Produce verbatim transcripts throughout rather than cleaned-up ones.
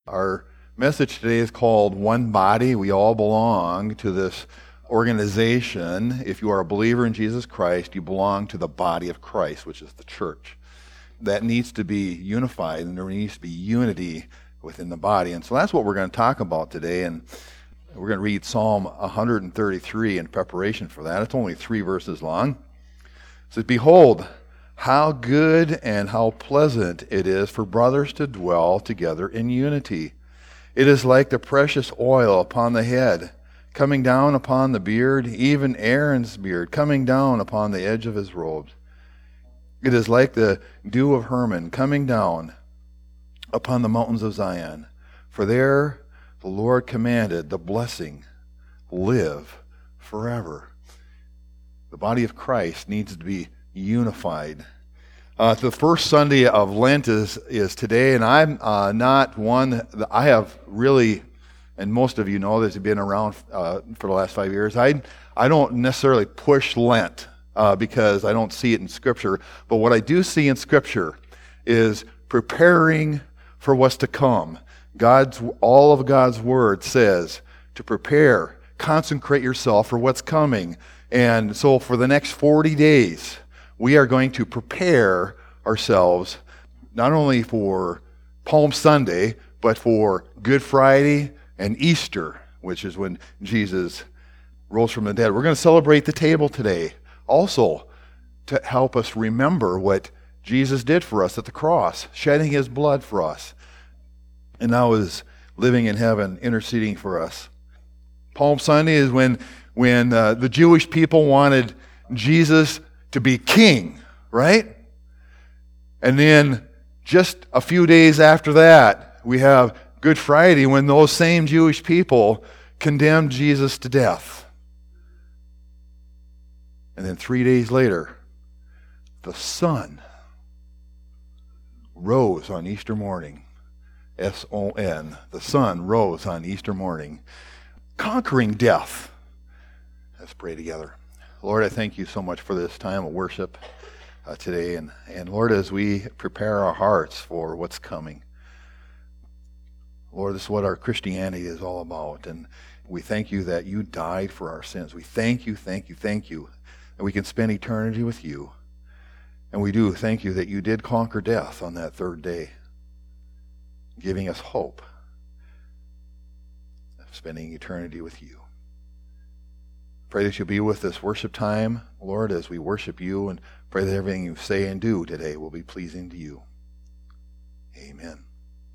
Our message today is called One Body. We all belong to this organization. If you are a believer in Jesus Christ, you belong to the body of Christ, which is the church. That needs to be unified, and there needs to be unity within the body. And so that's what we're going to talk about today. And we're going to read Psalm one thirty-three in preparation for that. It's only three verses long. It says, "Behold, how good and how pleasant it is for brothers to dwell together in unity. It is like the precious oil upon the head, coming down upon the beard, even Aaron's beard, coming down upon the edge of his robes. It is like the dew of Hermon, coming down upon the mountains of Zion. For there the Lord commanded the blessing, live forever." The body of Christ needs to be unified. Uh, the first Sunday of Lent is, is today, and I'm uh, not one, I have really, and most of you know this, have been around uh, for the last five years, I, I don't necessarily push Lent uh, because I don't see it in Scripture, but what I do see in Scripture is preparing for what's to come. God's, all of God's Word says to prepare, consecrate yourself for what's coming. And so for the next forty days, we are going to prepare ourselves not only for Palm Sunday, but for Good Friday and Easter, which is when Jesus rose from the dead. We're going to celebrate the table today, also to help us remember what Jesus did for us at the cross, shedding his blood for us, and now is living in heaven, interceding for us. Palm Sunday is when when uh, the Jewish people wanted Jesus to be king, right? And then just a few days after that, we have Good Friday, when those same Jewish people condemned Jesus to death. And then three days later, the sun rose on Easter morning. S O N. The sun rose on Easter morning, conquering death. Let's pray together. Lord, I thank you so much for this time of worship uh, today. And, and Lord, as we prepare our hearts for what's coming, Lord, this is what our Christianity is all about. And we thank you that you died for our sins. We thank you, thank you, thank you that we can spend eternity with you. And we do thank you that you did conquer death on that third day, giving us hope of spending eternity with you. Pray that you'll be with this worship time, Lord, as we worship you, and pray that everything you say and do today will be pleasing to you. Amen.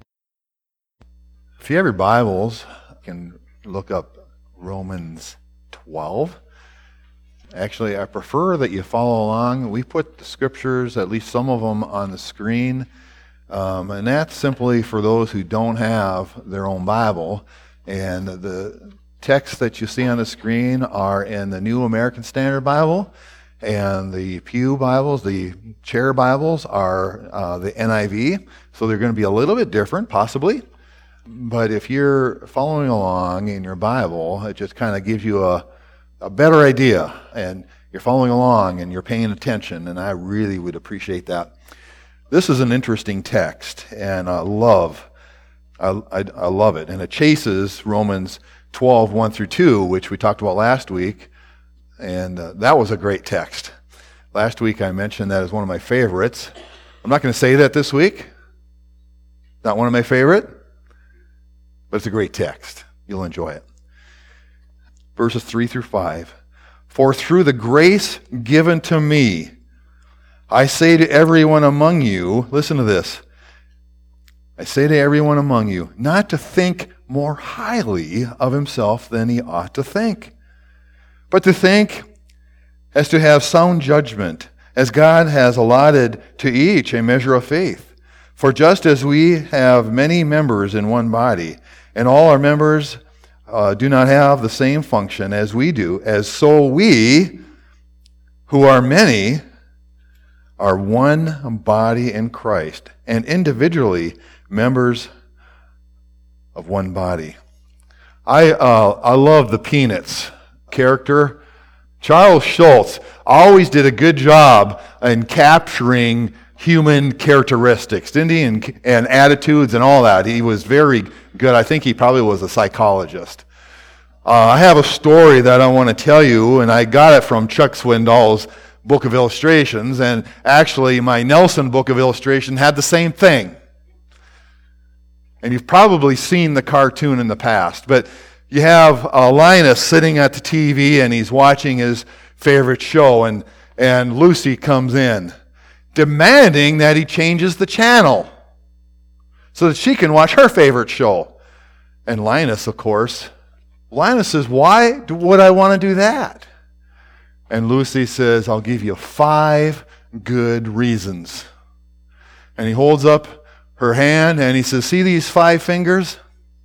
If you have your Bibles, you can look up Romans twelve. Actually, I prefer that you follow along. We put the scriptures, at least some of them, on the screen, um, and that's simply for those who don't have their own Bible. And the texts that you see on the screen are in the New American Standard Bible, and the Pew Bibles, the chair Bibles, are uh, the N I V, so they're going to be a little bit different, possibly. But if you're following along in your Bible, it just kind of gives you a, a better idea, and you're following along and you're paying attention, and I really would appreciate that. This is an interesting text, and I love, I, I, I love it, and it chases Romans twelve, one through two, which we talked about last week, and uh, that was a great text. Last week I mentioned that as one of my favorites. I'm not going to say that this week. Not one of my favorite, but it's a great text. You'll enjoy it. Verses three through five. "For through the grace given to me, I say to everyone among you," listen to this, "I say to everyone among you, not to think more highly of himself than he ought to think, but to think as to have sound judgment, as God has allotted to each a measure of faith. For just as we have many members in one body, and all our members uh, do not have the same function as we do, as so we, who are many, are one body in Christ, and individually members of one body." I uh, I love the Peanuts character. Charles Schultz always did a good job in capturing human characteristics, didn't he? And, and attitudes and all that. He was very good. I think he probably was a psychologist. Uh, I have a story that I want to tell you, and I got it from Chuck Swindoll's Book of Illustrations, and actually my Nelson Book of Illustration had the same thing. And you've probably seen the cartoon in the past, but you have uh, Linus sitting at the T V, and he's watching his favorite show, and, and Lucy comes in, demanding that he changes the channel so that she can watch her favorite show. And Linus, of course, Linus says, why would I want to do that? And Lucy says, I'll give you five good reasons. And he holds up her hand and he says, see these five fingers?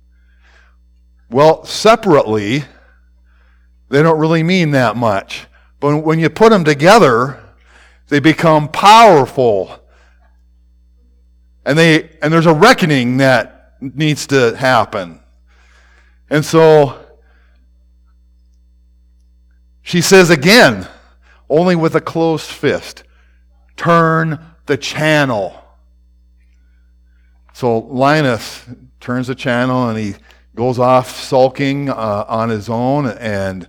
Well, separately, they don't really mean that much. But when you put them together, they become powerful. And they and there's a reckoning that needs to happen. And so she says again, only with a closed fist, turn the channel. So Linus turns the channel and he goes off sulking uh, on his own, and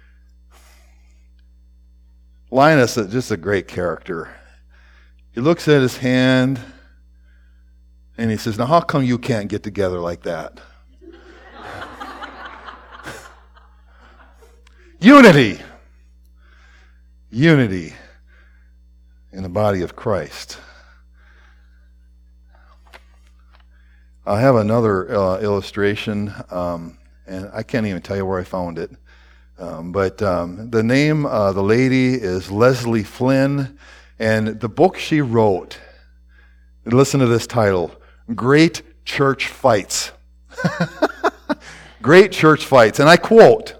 Linus is just a great character. He looks at his hand and he says, now how come you can't get together like that? Unity. Unity in the body of Christ. I have another uh, illustration, um, and I can't even tell you where I found it. Um, but um, the name of the lady is Leslie Flynn, and the book she wrote, listen to this title, Great Church Fights. Great Church Fights. And I quote,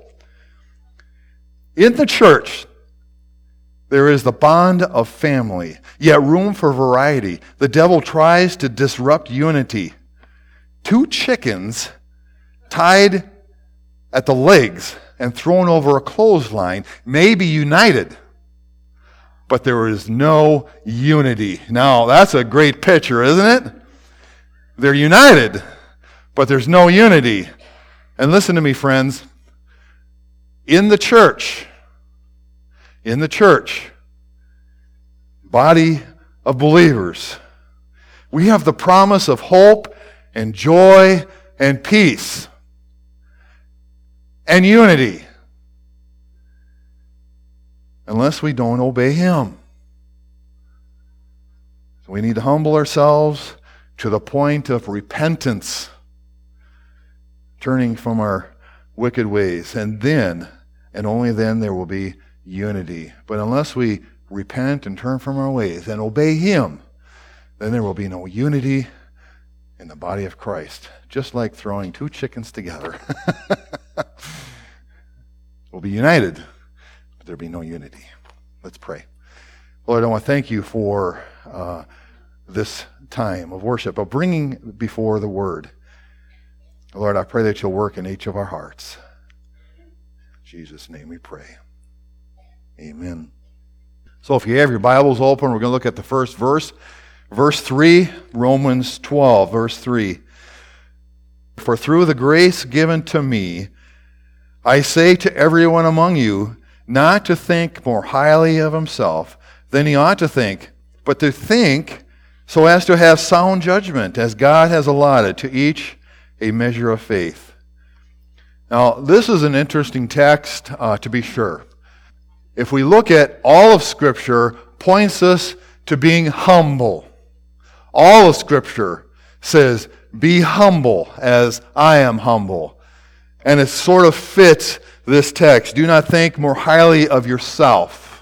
in the church, there is the bond of family, yet room for variety. The devil tries to disrupt unity. Two chickens tied at the legs and thrown over a clothesline may be united, but there is no unity. Now, that's a great picture, isn't it? They're united, but there's no unity. And listen to me, friends. In the church, in the church, body of believers, we have the promise of hope and joy and peace and unity, unless we don't obey Him. So we need to humble ourselves to the point of repentance, turning from our wicked ways, and then, and only then, there will be unity. But unless we repent and turn from our ways and obey Him, then there will be no unity in the body of Christ. Just like throwing two chickens together. We'll be united, but there'll be no unity. Let's pray. Lord, I want to thank you for uh, this time of worship, of bringing before the Word. Lord, I pray that you'll work in each of our hearts. In Jesus' name we pray. Amen. So if you have your Bibles open, we're going to look at the first verse. Verse three, Romans twelve, verse three. For through the grace given to me, I say to everyone among you, not to think more highly of himself than he ought to think, but to think so as to have sound judgment, as God has allotted to each a measure of faith. Now, this is an interesting text, uh, to be sure. If we look at all of Scripture, points us to being humble. All of Scripture says, be humble as I am humble. And it sort of fits this text. Do not think more highly of yourself.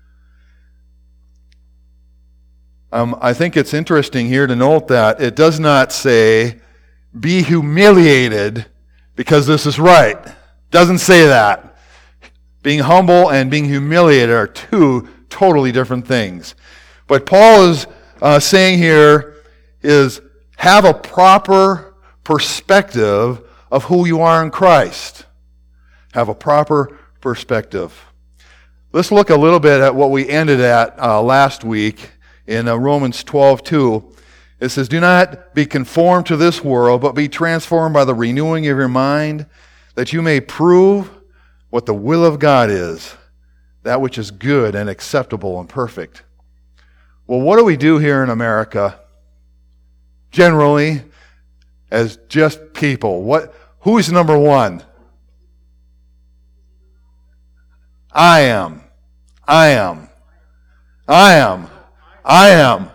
Um, I think it's interesting here to note that it does not say, be humiliated because this is right. It doesn't say that. Being humble and being humiliated are two totally different things. But Paul is uh, saying here is have a proper perspective of who you are in Christ. Have a proper perspective. Let's look a little bit at what we ended at uh, last week in uh, Romans twelve two. It says, "Do not be conformed to this world, but be transformed by the renewing of your mind, that you may prove what the will of God is, that which is good and acceptable and perfect." Well, what do we do here in America? Generally, as just people, what? Who's number one? I am. I am. I am. I am.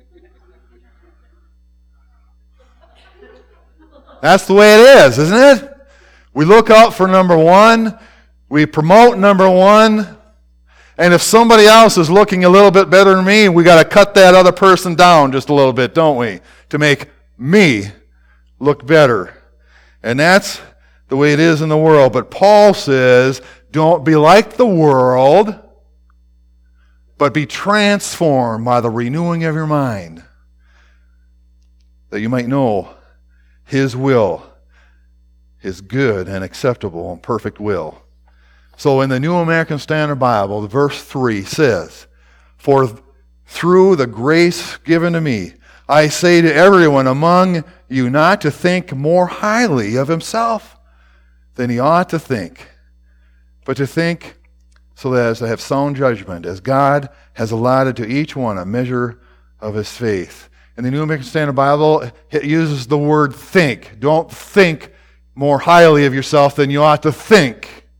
That's the way it is, isn't it? We look out for number one. We promote number one. And if somebody else is looking a little bit better than me, we got to cut that other person down just a little bit, don't we? To make me look better. And that's the way it is in the world. But Paul says, don't be like the world, but be transformed by the renewing of your mind, that you might know His will, His good and acceptable and perfect will. So in the New American Standard Bible, verse three says, "For through the grace given to me, I say to everyone among you not to think more highly of himself than he ought to think, but to think so that as to have sound judgment, as God has allotted to each one a measure of his faith." In the New American Standard Bible, it uses the word think. Don't think more highly of yourself than you ought to think.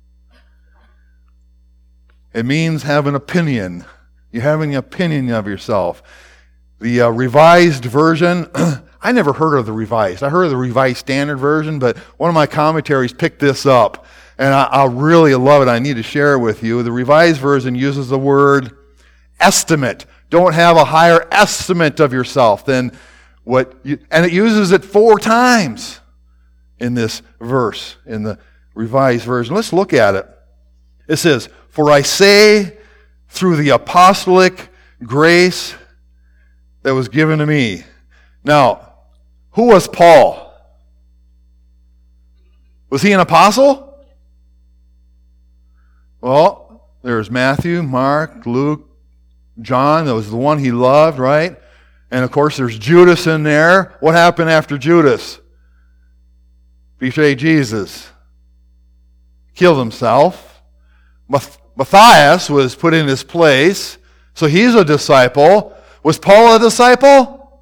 It means have an opinion. You have an opinion of yourself. The uh, Revised Version, I never heard of the Revised. I heard of the Revised Standard Version, but one of my commentaries picked this up, and I, I really love it. I need to share it with you. The Revised Version uses the word estimate. Don't have a higher estimate of yourself than what you, and it uses it four times in this verse, in the Revised Version. Let's look at it. It says, "For I say, through the apostolic grace that was given to me." Now, who was Paul? Was he an apostle? Well, there's Matthew, Mark, Luke, John. That was the one he loved, right? And of course there's Judas in there. What happened after Judas? Betrayed Jesus. Killed himself. Matthias was put in his place. So he's a disciple. Was Paul a disciple?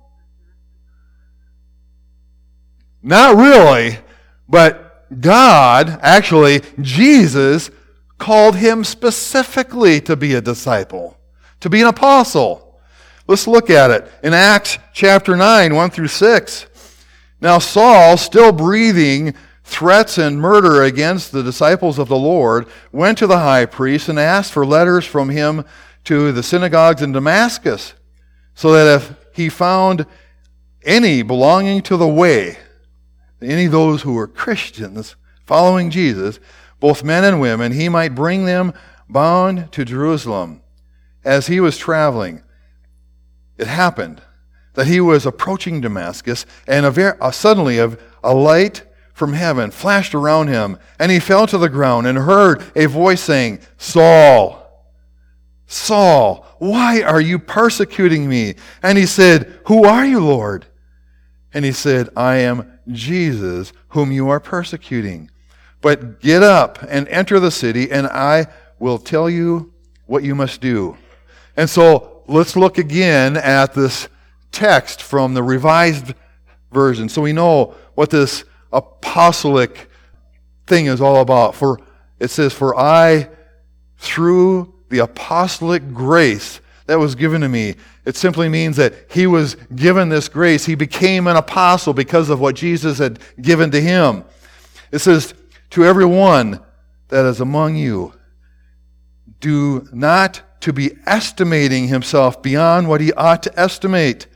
Not really. But God, actually, Jesus, called him specifically to be a disciple, to be an apostle. Let's look at it. In Acts chapter nine, one through six. "Now Saul, still breathing threats and murder against the disciples of the Lord, went to the high priest and asked for letters from him to the synagogues in Damascus, so that if he found any belonging to the way," any of those who were Christians following Jesus, "both men and women, he might bring them bound to Jerusalem." As he was traveling, it happened that he was approaching Damascus, and a ver- a, suddenly a, a light from heaven flashed around him, and he fell to the ground and heard a voice saying, "Saul, Saul, why are you persecuting me?" And he said, "Who are you, Lord?" And he said, "I am Jesus, whom you are persecuting. But get up and enter the city, and I will tell you what you must do." And so let's look again at this text from the Revised Version, so we know what this apostolic thing is all about. For it says, "For I, through the apostolic grace that was given to me," it simply means that he was given this grace. He became an apostle because of what Jesus had given to him. It says, "To everyone that is among you, do not to be estimating himself beyond what he ought to estimate,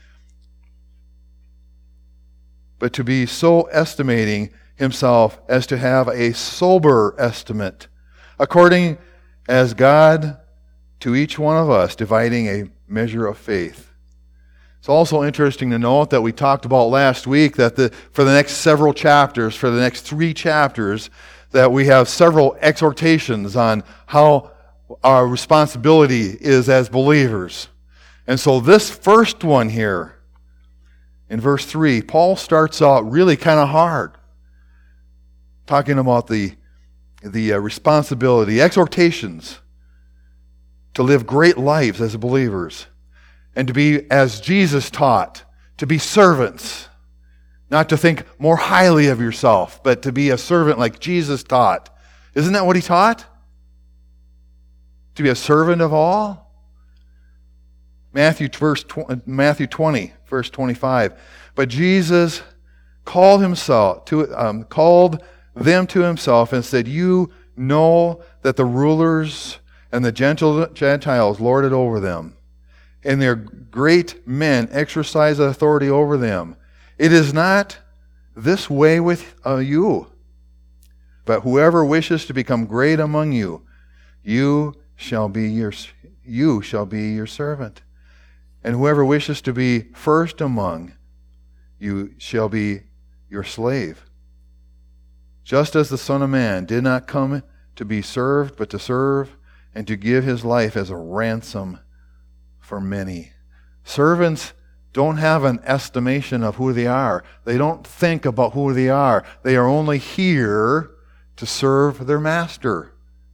but to be so estimating himself as to have a sober estimate, according as God to each one of us dividing a measure of faith." It's also interesting to note that we talked about last week that the, for the next several chapters, for the next three chapters, that we have several exhortations on how our responsibility is as believers. And so this first one here, in verse three, Paul starts out really kind of hard, talking about the, the uh, responsibility, exhortations to live great lives as believers, and to be, as Jesus taught, to be servants, not to think more highly of yourself, but to be a servant like Jesus taught. Isn't that what he taught? To be a servant of all? Matthew, verse, Matthew twenty, verse twenty-five. But Jesus called himself to um, called them to himself and said, "You know that the rulers and the Gentiles lord it over them, and their great men exercise authority over them. It is not this way with uh, you, but whoever wishes to become great among you, you shall be your you shall be your servant, and whoever wishes to be first among you shall be your slave. Just as the Son of Man did not come to be served, but to serve, and to give his life as a ransom for many." Servants don't have an estimation of who they are. They don't think about who they are. They are only here to serve their master.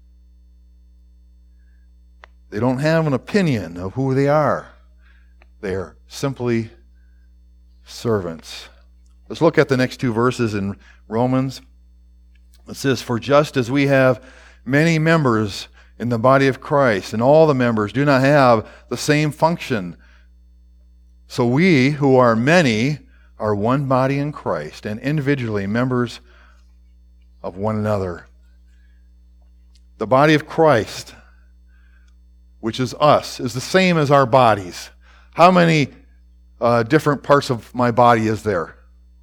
They don't have an opinion of who they are. They are simply servants. Let's look at the next two verses in Romans. It says, "For just as we have many members in the body of Christ, and all the members do not have the same function, so we, who are many, are one body in Christ, and individually members of one another." The body of Christ, which is us, is the same as our bodies. How many uh, different parts of my body is there?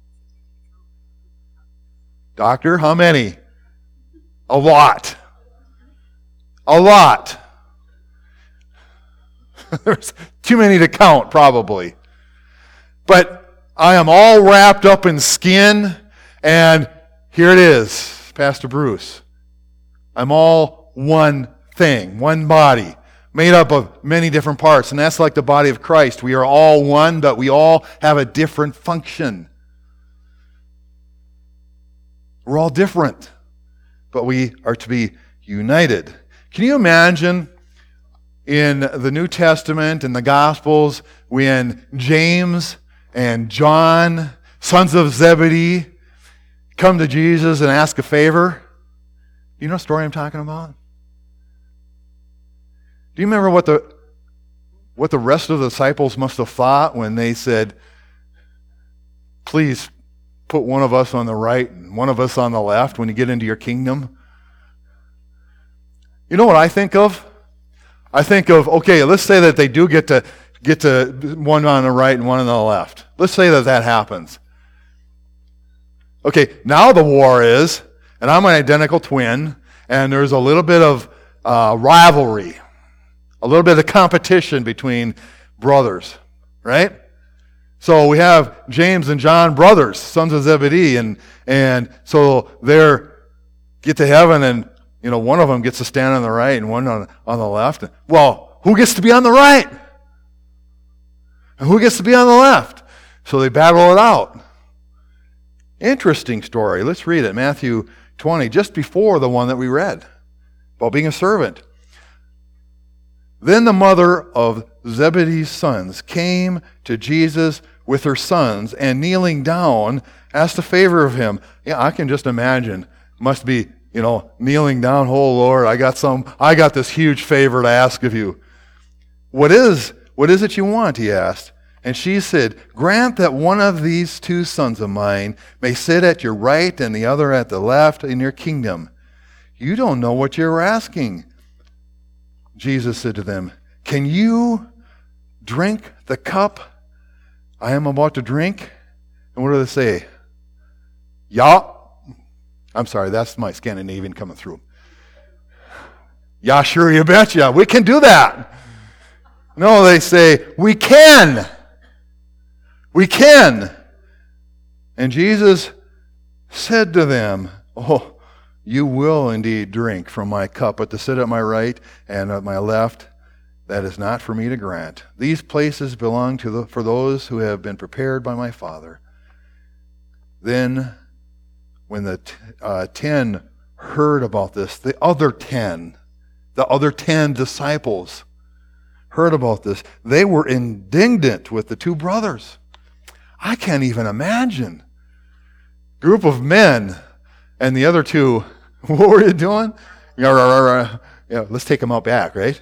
Doctor, how many? A lot. A lot. There's too many to count, probably. But I am all wrapped up in skin, and here it is, Pastor Bruce. I'm all one thing, one body, made up of many different parts, and that's like the body of Christ. We are all one, but we all have a different function. We're all different, but we are to be united. Can you imagine in the New Testament and the Gospels when James and John, sons of Zebedee, come to Jesus and ask a favor? You know the story I'm talking about? Do you remember what the what the rest of the disciples must have thought when they said, "Please put one of us on the right and one of us on the left when you get into your kingdom"? You know what I think of? I think of, okay, let's say that they do get to get to one on the right and one on the left. Let's say that that happens. Okay, now the war is, and I'm an identical twin, and there's a little bit of uh, rivalry, a little bit of competition between brothers, right? So we have James and John, brothers, sons of Zebedee, and and so they get to heaven, and you know, one of them gets to stand on the right and one on, on the left. Well, who gets to be on the right? And who gets to be on the left? So they battle it out. Interesting story. Let's read it. Matthew twenty, just before the one that we read about being a servant. "Then the mother of Zebedee's sons came to Jesus with her sons, and kneeling down, asked a favor of him." Yeah, I can just imagine. Must be, you know, kneeling down, "Oh Lord, I got some, I got this huge favor to ask of you." What is, what is it you want?" he asked. And she said, "Grant that one of these two sons of mine may sit at your right and the other at the left in your kingdom." "You don't know what you're asking." Jesus said to them, "Can you drink the cup I am about to drink?" And what do they say? "Yeah." I'm sorry, that's my Scandinavian coming through. "Yeah, sure, you betcha. We can do that." No, they say, "We can. We can." And Jesus said to them, "Oh, you will indeed drink from my cup, but to sit at my right and at my left, that is not for me to grant. These places belong to the, for those who have been prepared by my Father. Then, when the t- uh, ten heard about this, the other ten, the other ten disciples heard about this, they were indignant with the two brothers. I can't even imagine. Group of men, and the other two, what were you doing? Yeah, let's take them out back, right?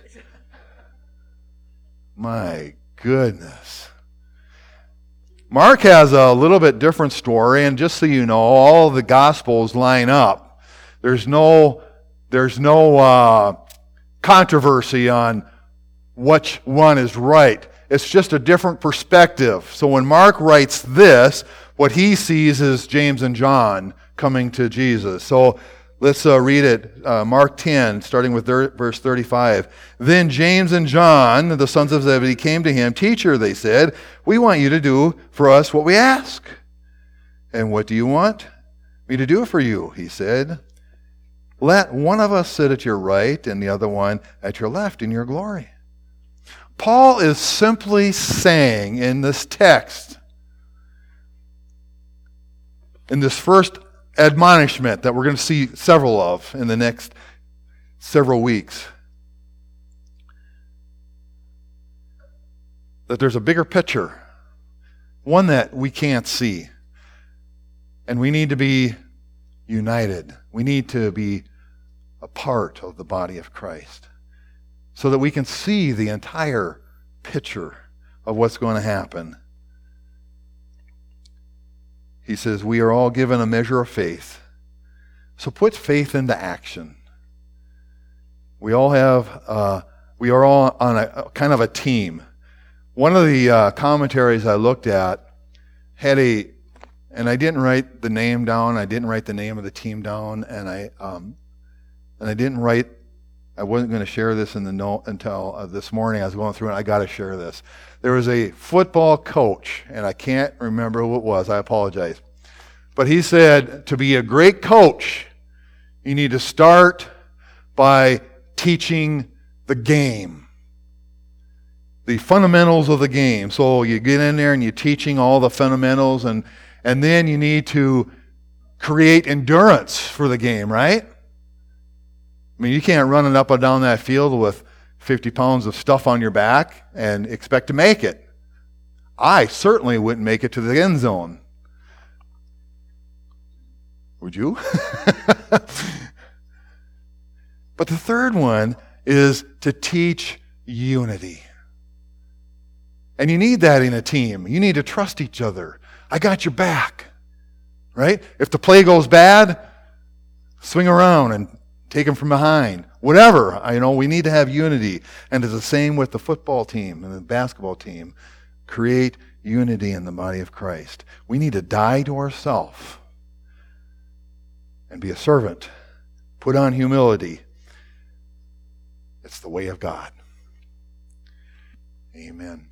My goodness. Mark has a little bit different story, and just so you know, all the Gospels line up. There's no, there's no uh, controversy on which one is right. It's just a different perspective. So when Mark writes this, what he sees is James and John coming to Jesus. So let's uh, read it. Uh, Mark ten, starting with thir- verse thirty-five. Then James and John, the sons of Zebedee, came to him. Teacher, they said, we want you to do for us what we ask. And what do you want me to do for you? He said, let one of us sit at your right and the other one at your left in your glory. Paul is simply saying in this text, in this first admonishment that we're going to see several of in the next several weeks, that there's a bigger picture, one that we can't see. And we need to be united. We need to be a part of the body of Christ so that we can see the entire picture of what's going to happen. He says, we are all given a measure of faith. So put faith into action. We all have, uh, we are all on a, a kind of a team. One of the uh, commentaries I looked at had a, and I didn't write the name down, I didn't write the name of the team down, and I, um, and I didn't write, I wasn't going to share this in the note until uh, this morning. I was going through it, I got to share this. There was a football coach, and I can't remember who it was, I apologize. But he said, to be a great coach, you need to start by teaching the game. The fundamentals of the game. So you get in there and you're teaching all the fundamentals, and, and then you need to create endurance for the game, right? I mean, you can't run it up and down that field with fifty pounds of stuff on your back and expect to make it. I certainly wouldn't make it to the end zone. Would you? But the third one is to teach unity. And you need that in a team. You need to trust each other. I got your back. Right? If the play goes bad, swing around and take them from behind. Whatever. You know, we need to have unity. And it's the same with the football team and the basketball team. Create unity in the body of Christ. We need to die to ourselves and be a servant. Put on humility. It's the way of God. Amen.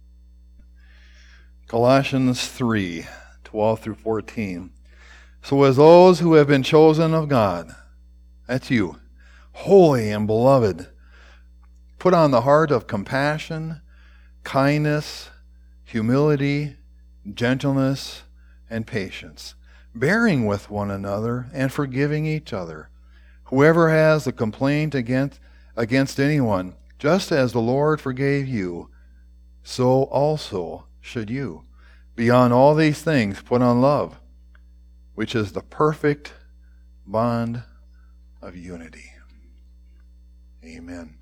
Colossians three, twelve through fourteen. So as those who have been chosen of God, that's you, holy and beloved, put on the heart of compassion, kindness, humility, gentleness, and patience, bearing with one another and forgiving each other. Whoever has a complaint against, against anyone, just as the Lord forgave you, so also should you. Beyond all these things, put on love, which is the perfect bond of unity. Amen.